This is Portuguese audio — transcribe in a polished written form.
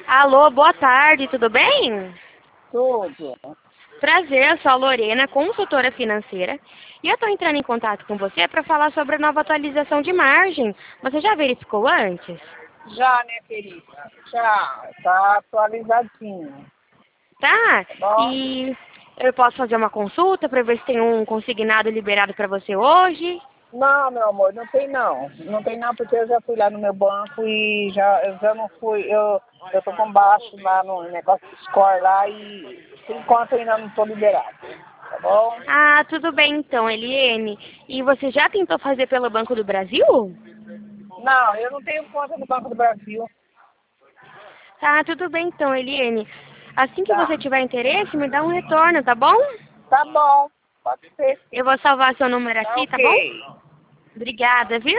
Alô, boa tarde, tudo bem? Tudo. Prazer, eu sou a Lorena, consultora financeira, e eu estou entrando em contato com você para falar sobre a nova atualização de margem. Você já verificou antes? Já, né, querida? Já. Tá atualizadinho. Tá? Tá bom? E eu posso fazer uma consulta para ver se tem um consignado liberado para você hoje? Não, meu amor, não tem não. Não tem não, porque eu já fui lá no meu banco e eu já não fui. Eu tô com baixo lá no negócio de score lá e por enquanto eu ainda não tô liberado. Tá bom? Ah, tudo bem então, Eliene. E você já tentou fazer pelo Banco do Brasil? Não, eu não tenho conta no Banco do Brasil. Tá, tudo bem então, Eliene. Assim que Tá. você tiver interesse, me dá um retorno, tá bom? Tá bom. Pode ser, Eu sim. vou salvar seu número Tá aqui, tá bom? ok. Obrigada, viu?